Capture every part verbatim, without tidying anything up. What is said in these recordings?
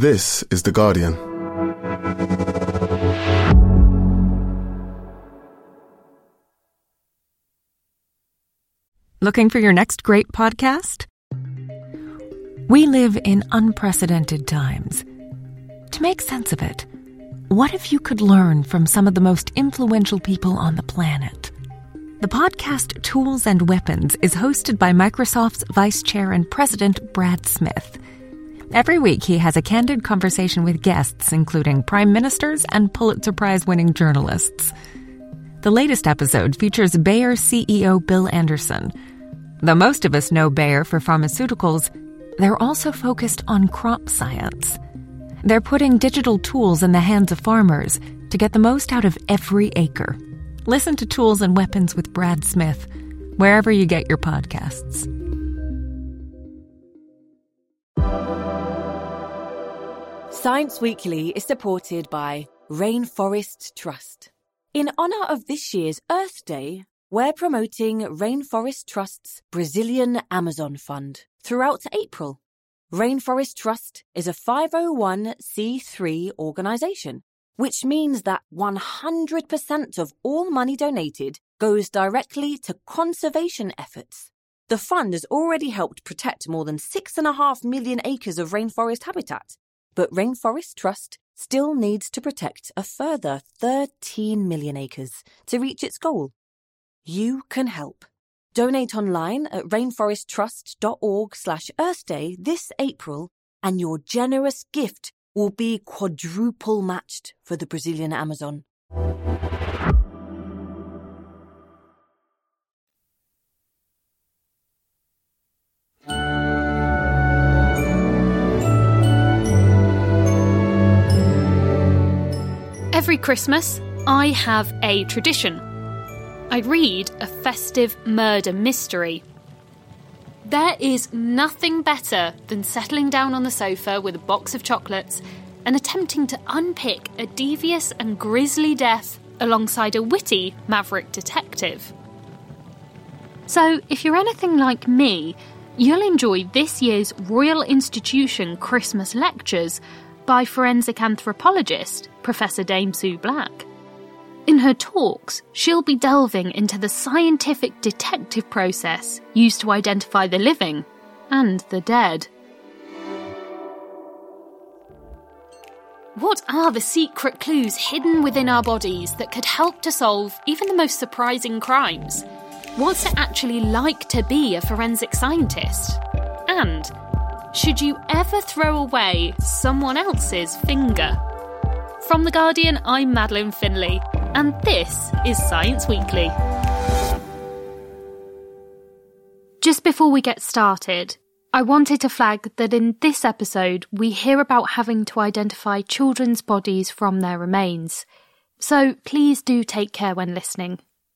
This is The Guardian. Looking for your next great podcast? We live in unprecedented times. To make sense of it, what if you could learn from some of the most influential people on the planet? The podcast Tools and Weapons is hosted by Microsoft's Vice Chair and President Brad Smith. Every week, he has a candid conversation with guests, including prime ministers and Pulitzer Prize-winning journalists. The latest episode features Bayer C E O Bill Anderson. Though most of us know Bayer for pharmaceuticals, they're also focused on crop science. They're putting digital tools in the hands of farmers to get the most out of every acre. Listen to Tools and Weapons with Brad Smith, wherever you get your podcasts. Science Weekly is supported by Rainforest Trust. In honour of this year's Earth Day, we're promoting Rainforest Trust's Brazilian Amazon Fund throughout April. Rainforest Trust is a five oh one c three organisation, which means that one hundred percent of all money donated goes directly to conservation efforts. The fund has already helped protect more than six and a half million acres of rainforest habitat, but Rainforest Trust still needs to protect a further thirteen million acres to reach its goal. You can help. Donate online at rainforesttrust.org slash Earth Day this April, and your generous gift will be quadruple matched for the Brazilian Amazon. Every Christmas, I have a tradition. I read a festive murder mystery. There is nothing better than settling down on the sofa with a box of chocolates and attempting to unpick a devious and grisly death alongside a witty maverick detective. So, if you're anything like me, you'll enjoy this year's Royal Institution Christmas lectures by forensic anthropologist Professor Dame Sue Black. In her talks, she'll be delving into the scientific detective process used to identify the living and the dead. What are the secret clues hidden within our bodies that could help to solve even the most surprising crimes? What's it actually like to be a forensic scientist? And should you ever throw away someone else's finger? From The Guardian, I'm Madeline Finlay, and this is Science Weekly. Just before we get started, I wanted to flag that in this episode we hear about having to identify children's bodies from their remains. So please do take care when listening.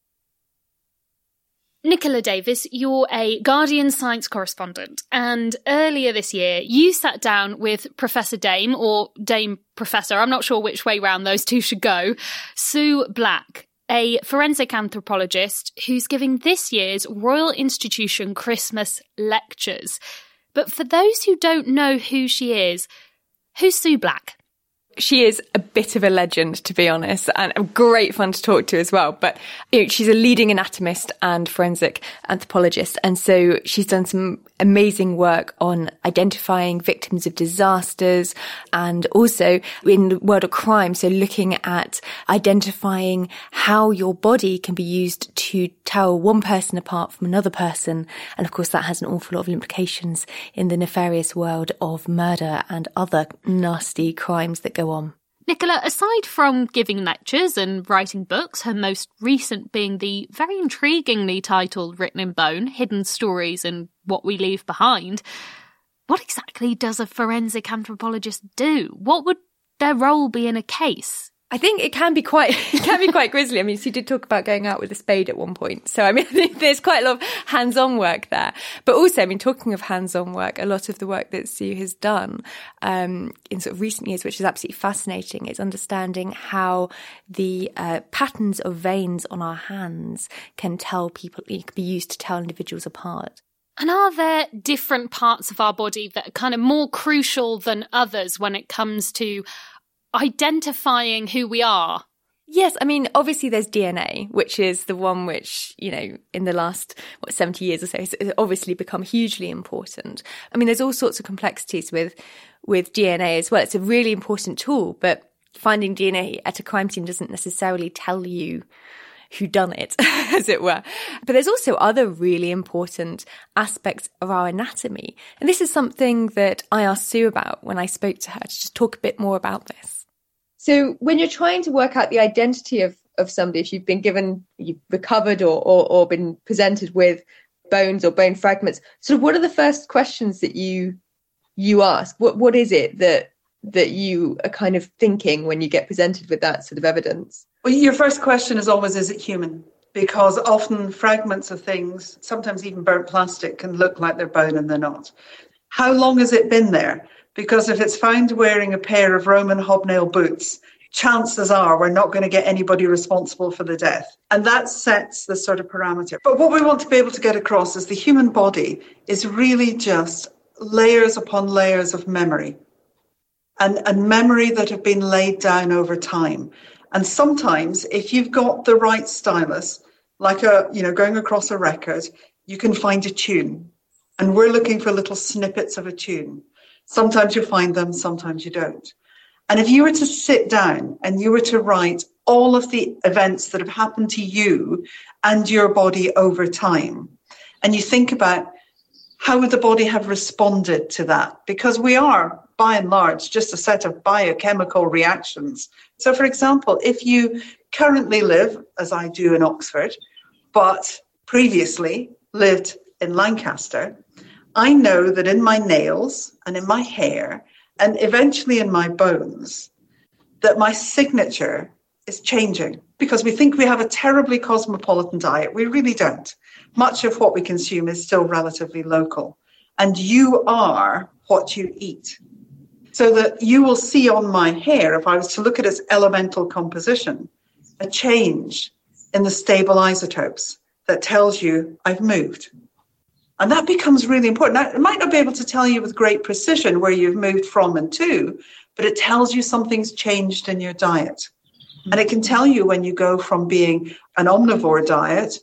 Nicola Davis, you're a Guardian science correspondent, and earlier this year you sat down with Professor Dame, or Dame Professor, I'm not sure which way round those two should go, Sue Black, a forensic anthropologist who's giving this year's Royal Institution Christmas lectures. But for those who don't know who she is, who's Sue Black? She is a bit of a legend, to be honest, and great fun to talk to as well. But you know, she's a leading anatomist and forensic anthropologist. And so she's done some amazing work on identifying victims of disasters and also in the world of crime. So looking at identifying how your body can be used to tell one person apart from another person. And of course, that has an awful lot of implications in the nefarious world of murder and other nasty crimes that go on. Nicola, aside from giving lectures and writing books, her most recent being the very intriguingly titled Written in Bone, Hidden Stories and What We Leave Behind, what exactly does a forensic anthropologist do? What would their role be in a case? I think it can be quite it can be quite grisly. I mean, she did talk about going out with a spade at one point. So, I mean, I think there's quite a lot of hands-on work there. But also, I mean, talking of hands-on work, a lot of the work that Sue has done um, in sort of recent years, which is absolutely fascinating, is understanding how the uh, patterns of veins on our hands can tell people, it can be used to tell individuals apart. And are there different parts of our body that are kind of more crucial than others when it comes to identifying who we are? Yes, I mean, obviously there's D N A, which is the one which, you know, in the last, what, seventy years or so, has obviously become hugely important. I mean, there's all sorts of complexities with, with D N A as well. It's a really important tool, but finding D N A at a crime scene doesn't necessarily tell you who done it, as it were. But there's also other really important aspects of our anatomy. And this is something that I asked Sue about when I spoke to her, to just talk a bit more about this. So when you're trying to work out the identity of, of somebody, if you've been given, you've recovered or, or, or been presented with bones or bone fragments, sort of what are the first questions that you you ask? What What is it that that you are kind of thinking when you get presented with that sort of evidence? Well, your first question is always, is it human? Because often fragments of things, sometimes even burnt plastic, can look like they're bone and they're not. How long has it been there? Because if it's found wearing a pair of Roman hobnail boots, chances are we're not going to get anybody responsible for the death. And that sets the sort of parameter. But what we want to be able to get across is the human body is really just layers upon layers of memory. And, and memory that have been laid down over time. And sometimes if you've got the right stylus, like a, you know, going across a record, you can find a tune. And we're looking for little snippets of a tune. Sometimes you find them, sometimes you don't. And if you were to sit down and you were to write all of the events that have happened to you and your body over time, and you think about how would the body have responded to that? Because we are, by and large, just a set of biochemical reactions. So, for example, if you currently live, as I do in Oxford, but previously lived in Lancaster, I know that in my nails and in my hair and eventually in my bones, that my signature is changing because we think we have a terribly cosmopolitan diet. We really don't. Much of what we consume is still relatively local. And you are what you eat. So that you will see on my hair, if I was to look at its elemental composition, a change in the stable isotopes that tells you I've moved. And that becomes really important. Now, it might not be able to tell you with great precision where you've moved from and to, but it tells you something's changed in your diet. And it can tell you when you go from being an omnivore diet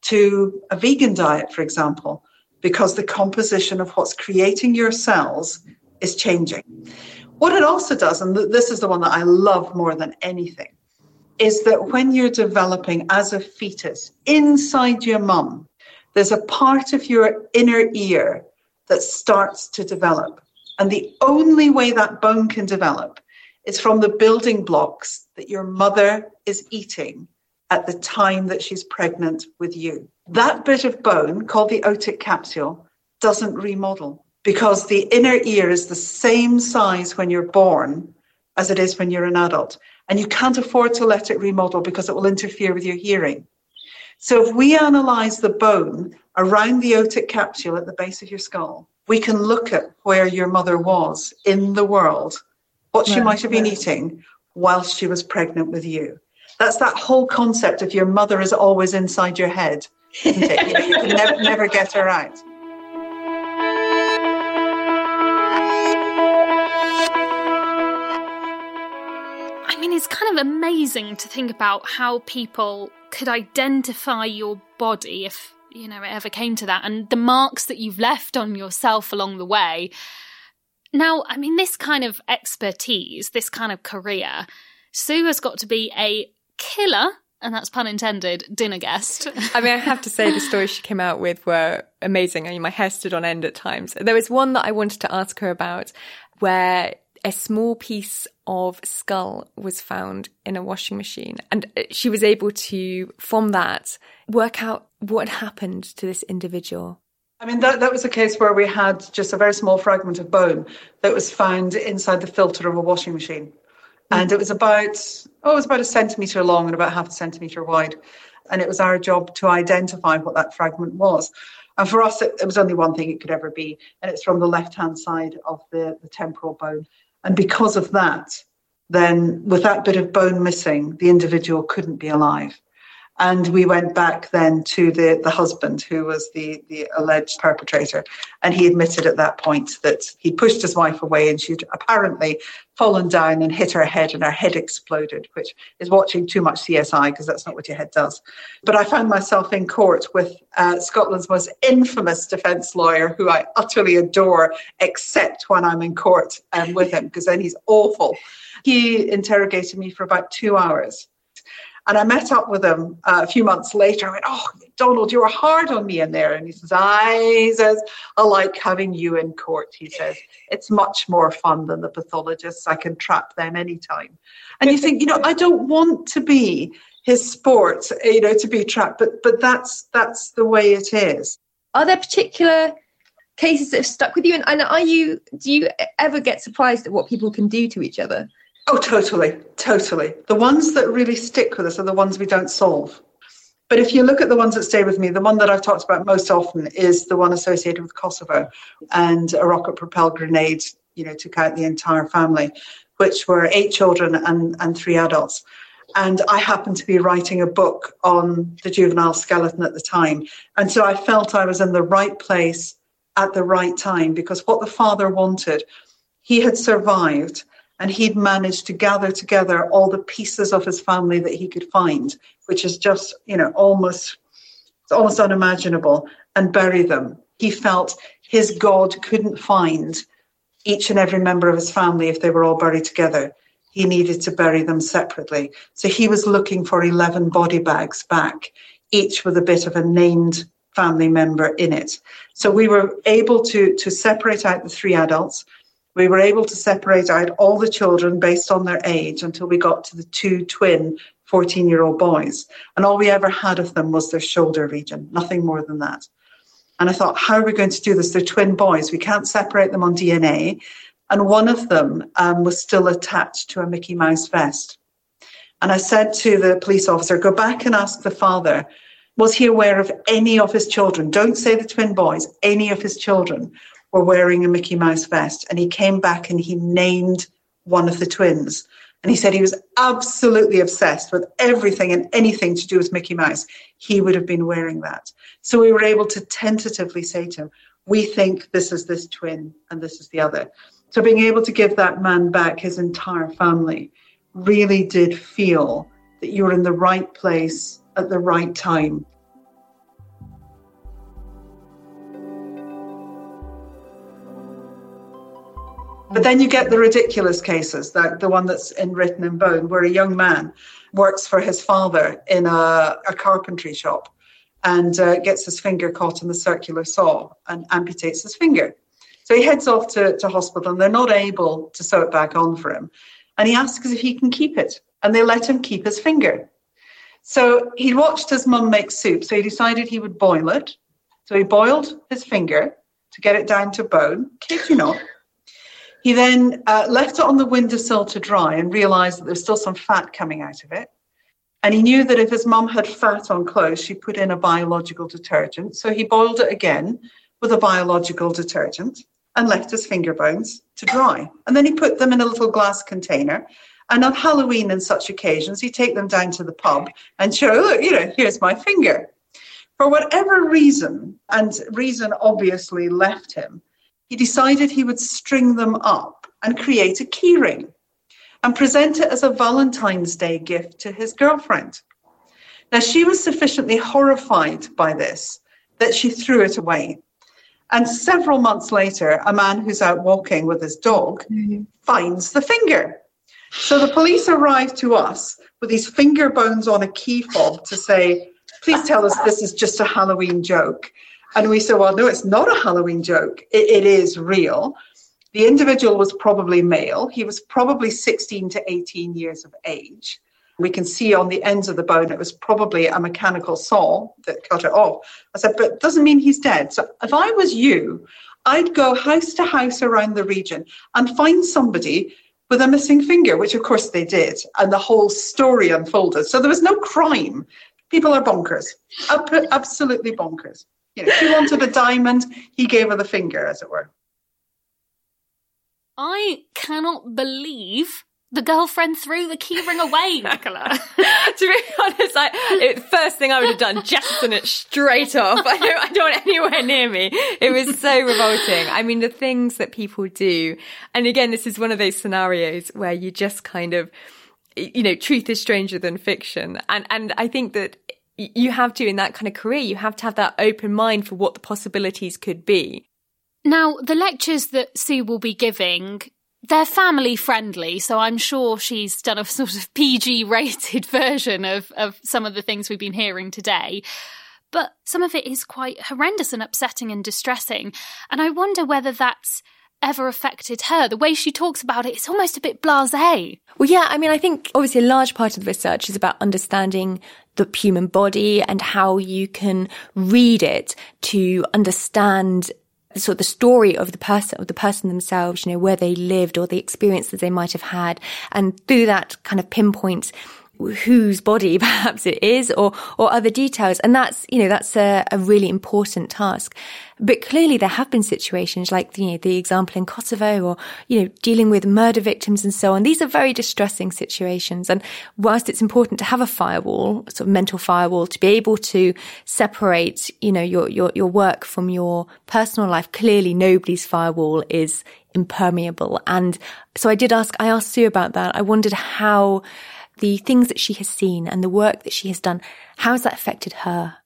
to a vegan diet, for example, because the composition of what's creating your cells is changing. What it also does, and this is the one that I love more than anything, is that when you're developing as a fetus inside your mum, there's a part of your inner ear that starts to develop. And the only way that bone can develop is from the building blocks that your mother is eating at the time that she's pregnant with you. That bit of bone, called the otic capsule, doesn't remodel because the inner ear is the same size when you're born as it is when you're an adult. And you can't afford to let it remodel because it will interfere with your hearing. So if we analyze the bone around the otic capsule at the base of your skull, we can look at where your mother was in the world, what she might have been eating whilst she was pregnant with you. That's that whole concept of your mother is always inside your head, isn't it? You know, you can never, never get her out. I mean, it's kind of amazing to think about how people could identify your body if, you know, it ever came to that, and the marks that you've left on yourself along the way. Now, I mean, this kind of expertise, this kind of career, Sue has got to be a killer, and that's pun intended, dinner guest. I mean, I have to say the stories she came out with were amazing. I mean, my hair stood on end at times. There was one that I wanted to ask her about where a small piece of skull was found in a washing machine. And she was able to, from that, work out what happened to this individual. I mean, that, that was a case where we had just a very small fragment of bone that was found inside the filter of a washing machine. And it was about, oh, it was about a centimetre long and about half a centimetre wide. And it was our job to identify what that fragment was. And for us, it, it was only one thing it could ever be. And it's from the left-hand side of the, the temporal bone. And because of that, then with that bit of bone missing, the individual couldn't be alive. And we went back then to the, the husband, who was the, the alleged perpetrator. And he admitted at that point that he pushed his wife away and she'd apparently fallen down and hit her head and her head exploded, which is watching too much C S I, because that's not what your head does. But I found myself in court with uh, Scotland's most infamous defence lawyer, who I utterly adore, except when I'm in court um, with him, because then he's awful. He interrogated me for about two hours. And I met up with him uh, a few months later. I went, oh, Donald, you were hard on me in there. And he says, I, he says, I like having you in court. He says, it's much more fun than the pathologists. I can trap them anytime. And you think, you know, I don't want to be his sport, you know, to be trapped. But but that's that's the way it is. Are there particular cases that have stuck with you? And, and are you, do you ever get surprised at what people can do to each other? Oh, totally, totally. The ones that really stick with us are the ones we don't solve. But if you look at the ones that stay with me, the one that I've talked about most often is the one associated with Kosovo, and a rocket-propelled grenade, you know, took out the entire family, which were eight children and, and three adults. And I happened to be writing a book on the juvenile skeleton at the time. And so I felt I was in the right place at the right time, because what the father wanted, he had survived. And he'd managed to gather together all the pieces of his family that he could find, which is just, you know, almost, it's almost unimaginable, and bury them. He felt his God couldn't find each and every member of his family if they were all buried together. He needed to bury them separately. So he was looking for eleven body bags back, each with a bit of a named family member in it. So we were able to, to separate out the three adults. We were able to separate out all the children based on their age until we got to the two twin fourteen-year-old boys. And all we ever had of them was their shoulder region, nothing more than that. And I thought, how are we going to do this? They're twin boys. We can't separate them on D N A. And one of them um, was still attached to a Mickey Mouse vest. And I said to the police officer, go back and ask the father, was he aware of any of his children? Don't say the twin boys, any of his children were wearing a Mickey Mouse vest. And he came back and he named one of the twins. And he said he was absolutely obsessed with everything and anything to do with Mickey Mouse. He would have been wearing that. So we were able to tentatively say to him, we think this is this twin and this is the other. So being able to give that man back his entire family really did feel that you were in the right place at the right time. But then you get the ridiculous cases, like the one that's in Written in Bone, where a young man works for his father in a, a carpentry shop and uh, gets his finger caught in the circular saw and amputates his finger. So he heads off to, to hospital and they're not able to sew it back on for him. And he asks if he can keep it. And they let him keep his finger. So he watched his mum make soup. So he decided he would boil it. So he boiled his finger to get it down to bone. Kid you not. He then uh, left it on the windowsill to dry and realised that there was still some fat coming out of it. And he knew that if his mum had fat on clothes, she put in a biological detergent. So he boiled it again with a biological detergent and left his finger bones to dry. And then he put them in a little glass container. And on Halloween and such occasions, he'd take them down to the pub and show, look, you know, here's my finger. For whatever reason, and reason obviously left him, he decided he would string them up and create a keyring and present it as a Valentine's Day gift to his girlfriend. Now, she was sufficiently horrified by this that she threw it away. And several months later, a man who's out walking with his dog mm-hmm. finds the finger. So the police arrived to us with these finger bones on a key fob to say, please tell us this is just a Halloween joke. And we said, well, no, it's not a Halloween joke. It, it is real. The individual was probably male. He was probably sixteen to eighteen years of age. We can see on the ends of the bone, it was probably a mechanical saw that cut it off. I said, but it doesn't mean he's dead. So if I was you, I'd go house to house around the region and find somebody with a missing finger, which of course they did. And the whole story unfolded. So there was no crime. People are bonkers, absolutely bonkers. You know, she wanted a diamond, he gave her the finger, as it were. I cannot believe The girlfriend threw the keyring away, Nicola. To be honest, I, it, first thing I would have done, jettison it straight off. I don't, I don't want it anywhere near me. It was so revolting. I mean, the things that people do. And again, this is one of those scenarios where you just kind of, you know, truth is stranger than fiction. And, and I think that you have to, in that kind of career, you have to have that open mind for what the possibilities could be. Now, the lectures that Sue will be giving, they're family friendly, so I'm sure she's done a sort of P G rated version of, of some of the things we've been hearing today. But some of it is quite horrendous and upsetting and distressing. And I wonder whether that's ever affected her. The way she talks about it, it's almost a bit blasé. Well, yeah, I mean, I think obviously a large part of the research is about understanding the human body and how you can read it to understand sort of the story of the person, of the person themselves, you know, where they lived or the experiences they might have had. And through that kind of pinpoint whose body perhaps it is or, or other details. And that's, you know, that's a, a really important task. But clearly there have been situations like, you know, the example in Kosovo or, you know, dealing with murder victims and so on. These are very distressing situations. And whilst it's important to have a firewall, sort of mental firewall, to be able to separate, you know, your, your, your work from your personal life, clearly nobody's firewall is impermeable. And so I did ask, I asked Sue about that. I wondered how the things that she has seen and the work that she has done, how has that affected her?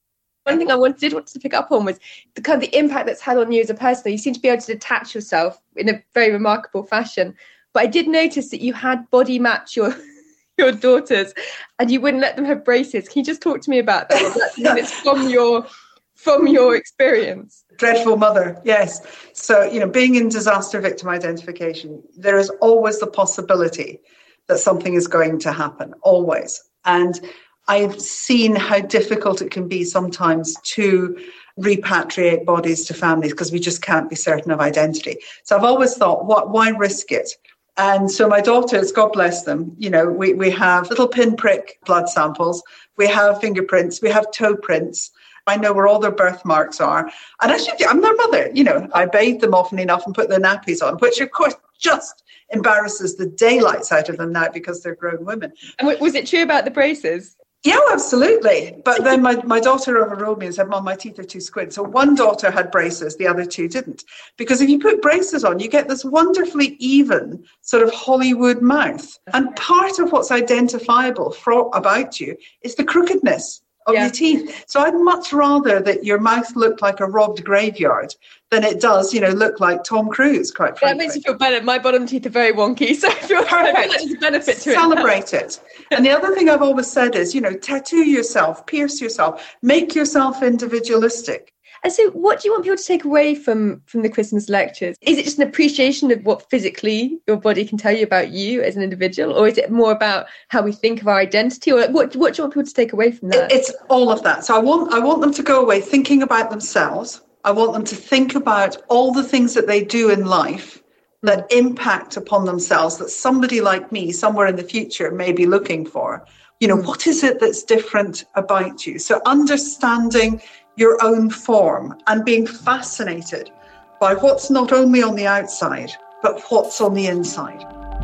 One thing I wanted, did want to pick up on was the kind of the impact that's had on you as a person. You seem to be able to detach yourself in a very remarkable fashion. But I did notice that you had body match your your daughters and you wouldn't let them have braces. Can you just talk to me about that? Is that something that's from your from your experience? Dreadful mother, yes. So, you know, being in disaster victim identification, there is always the possibility that something is going to happen, always. And I've seen how difficult it can be sometimes to repatriate bodies to families because we just can't be certain of identity. So I've always thought, what, why risk it? And so my daughters, God bless them, you know, we, we have little pinprick blood samples, we have fingerprints, we have toe prints. I know where all their birthmarks are. And actually, I'm their mother, you know, I bathe them often enough and put their nappies on, which of course just embarrasses the daylights out of them now because they're grown women. And was it true about the braces? Yeah, absolutely. But then my, my daughter overruled me and said, Mom, my teeth are too squint. So one daughter had braces, the other two didn't. Because if you put braces on, you get this wonderfully even sort of Hollywood mouth. And part of what's identifiable for, about you is the crookedness of yeah. your teeth. So I'd much rather that your mouth looked like a robbed graveyard than it does, you know, look like Tom Cruise, quite frankly. That makes you feel better. My bottom teeth are very wonky, so I feel, I feel like there's a benefit to Celebrate it. Celebrate it. And the other thing I've always said is, you know, tattoo yourself, pierce yourself, make yourself individualistic. And so what do you want people to take away from, from the Christmas lectures? Is it just an appreciation of what physically your body can tell you about you as an individual? Or is it more about how we think of our identity? Or what, what do you want people to take away from that? It's all of that. So I want I want them to go away thinking about themselves. I want them to think about all the things that they do in life that impact upon themselves, that somebody like me somewhere in the future may be looking for. You know, what is it that's different about you? So understanding your own form and being fascinated by what's not only on the outside, but what's on the inside.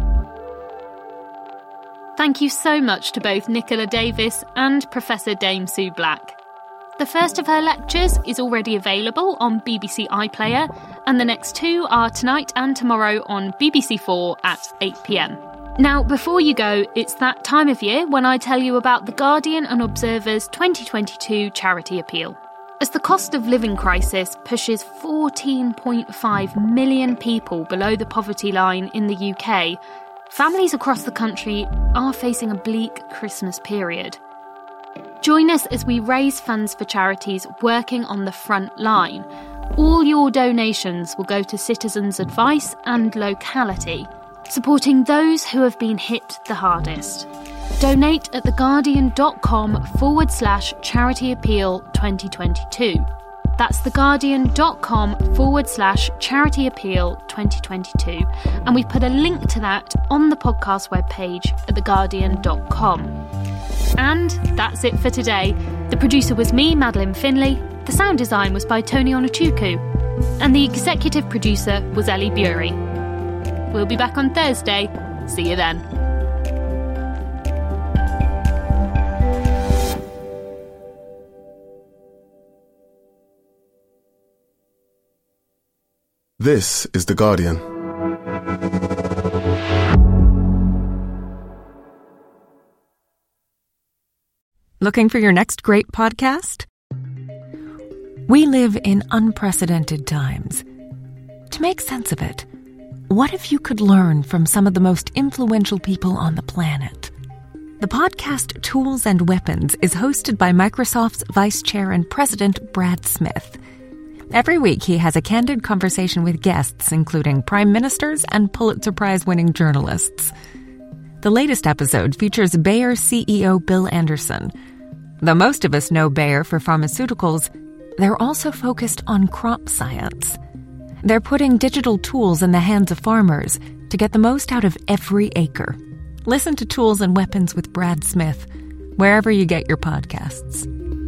Thank you so much to both Nicola Davis and Professor Dame Sue Black. The first of her lectures is already available on B B C iPlayer, and the next two are tonight and tomorrow on B B C four at eight p.m. Now, before you go, it's that time of year when I tell you about The Guardian and Observer's twenty twenty-two charity appeal. As the cost of living crisis pushes fourteen point five million people below the poverty line in the U K, families across the country are facing a bleak Christmas period. Join us as we raise funds for charities working on the front line. All your donations will go to Citizens Advice and Locality, supporting those who have been hit the hardest. Donate at theguardian.com forward slash charity appeal 2022. That's theguardian.com forward slash charity appeal 2022. And we've put a link to that on the podcast webpage at theguardian dot com. And that's it for today. The producer was me, Madeline Finlay. The sound design was by Tony Onuchukwu. And the executive producer was Ellie Bury. We'll be back on Thursday See you then. This is The Guardian. Looking for your next great podcast? We live in unprecedented times. To make sense of it, what if you could learn from some of the most influential people on the planet? The podcast Tools and Weapons is hosted by Microsoft's Vice Chair and President Brad Smith. Every week, he has a candid conversation with guests, including prime ministers and Pulitzer Prize-winning journalists. The latest episode features Bayer C E O Bill Anderson. Though most of us know Bayer for pharmaceuticals, they're also focused on crop science. They're putting digital tools in the hands of farmers to get the most out of every acre. Listen to Tools and Weapons with Brad Smith, wherever you get your podcasts.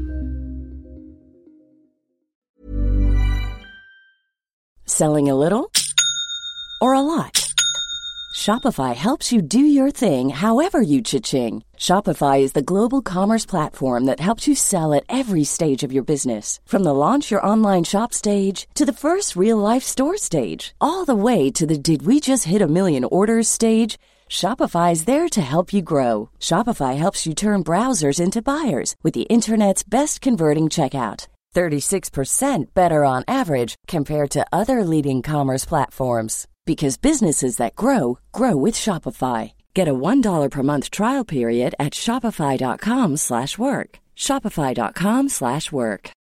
Selling a little or a lot? Shopify helps you do your thing however you cha-ching. Shopify is the global commerce platform that helps you sell at every stage of your business. From the launch your online shop stage to the first real-life store stage, all the way to the did we just hit a million orders stage. Shopify is there to help you grow. Shopify helps you turn browsers into buyers with the internet's best converting checkout. thirty-six percent better on average compared to other leading commerce platforms. Because businesses that grow, grow with Shopify. Get a one dollar per month trial period at shopify.com slash work. Shopify.com slash work.